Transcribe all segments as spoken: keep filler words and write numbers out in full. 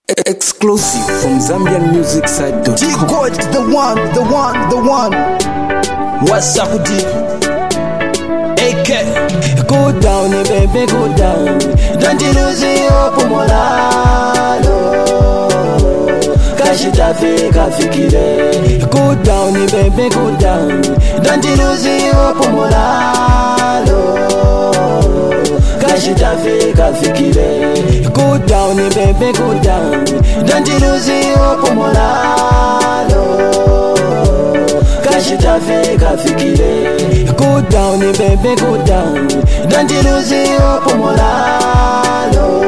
Exclusive from Zambian Music Site dot com. G-God, the one, the one, the one. What's up with you? A K. Go down, baby, go down. Don't you lose your pomolano. Kashita fika fikire. Go down, baby, go down. Don't you lose your pomolano. Kashita fika fikire. Go down, baby, go down. Don't you lose your pomolano. Kashita fika fikire. Go down, baby, go down. Don't you lose your pomolano.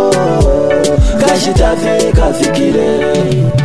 Kashita fika fikire.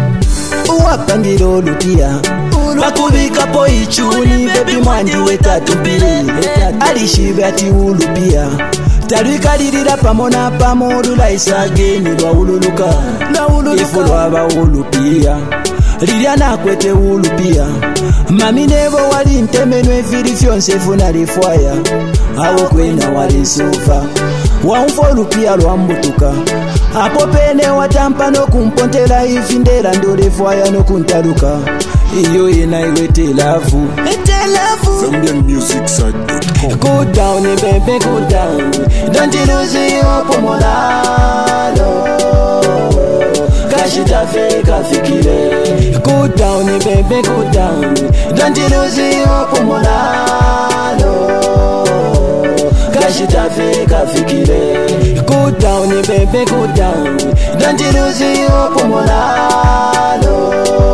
Uwapangiro lutia bakubika po ichuni baby mwandi wetatu mbili alishibe ati ulupia taluikalirira pamona pamodula isageni lwa ululuka ifu lwaba ulupia lilya nakwete ulupia mami nebo wali ntemenwe vili fyonse funa lifwaya awo kwena wali nsufa waunfa olupia lwambutuka apo pene watampa nokumpontela ifindera ndolefwaya nokuntaluka iyo yena iwete lavu Zambian Music Site dot com. Go down, baby, go down. Don't you lose your pomolano. Kashita fika fikire. Go down, baby, go down. Don't you lose your pomolano. Kashita fika fikire. Go down, baby, go down. Don't you lose your pomolano.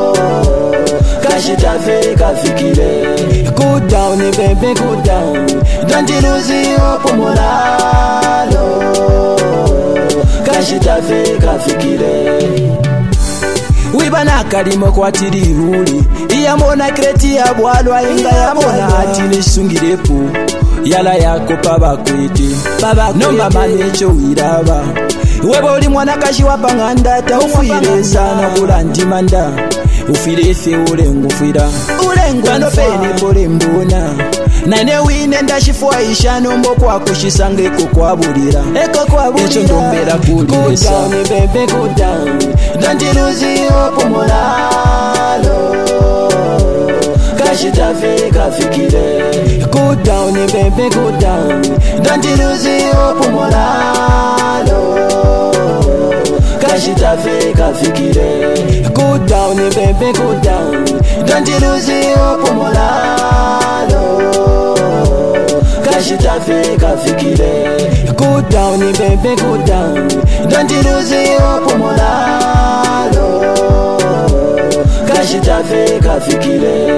Kashita fika fikire. Go down, baby, go down. Don't you lose your pomolano. Kashita fika fikire. Wibana kalimo kwatiri huli iyamona kreti ya bwalwa inga yamona hati nisунgirepo yala yako paba kwete nomba manecho wiraba webo uli mwana kashi wapanganda ta ufire sana kulandi manda ufire efe ulengu fira ulengu bano pene pole mbona nane wine ndashifwa ishano mboko akushisange ko kwabulira eko kwabulira echo ndombera kulisa. Go down, baby, go down. Don't you lose your pomolano. Kashita fika fikire. Go down, baby, go down. Don't you lose your pomolano. Kashita fika fikire. Go down, baby, go down. Don't you lose your pomolano. Kashita fika fikire. Go down, baby, go down. Don't you lose your pomolano. Kashita fika fikire.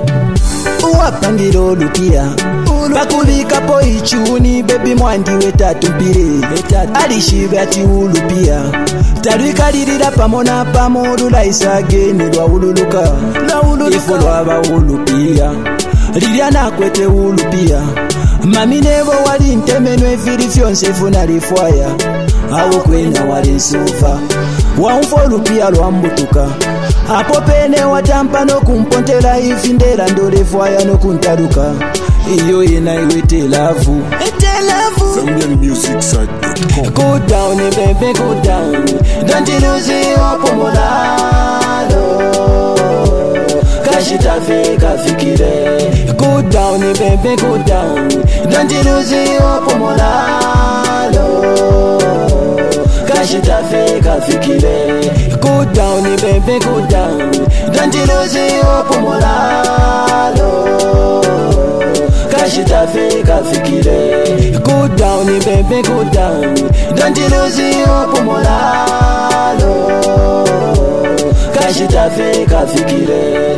Uwapangiro lukia bakubika po ichuni baby mwandi wetatu mbili alishibe ati ulupia taluikalirira pamona pamodula isageni lwa ululuka ifu lwaba ulupia lilya nakwete ulupia mami nebo wali ntemenwe vili fyonse funa lifwaya awo kwena wali nsufa waunfa olupia lwambutuka apo pene watampa nokumpontela ifindera ndolefwaya nokuntaluka iyo yena iwete lavu Zambian Music Site dot com. Go down, baby, go down. Don't you lose your pomolano. Kashita fika fikire. Go down, baby, go down. Don't you lose your pomolano. Kashita fika fikire. Go down, baby, go down. Don't you lose your pomolano. Kashita fika fikire. Go down, baby, go down. Don't you lose your pomolano. Kashita fika fikire.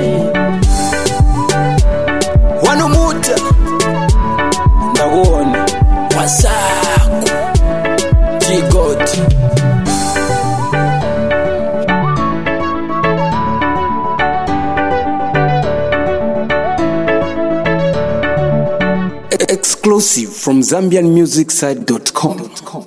Wanumuta ndagona wasako G-God. Exclusive from Zambian Music Site dot com.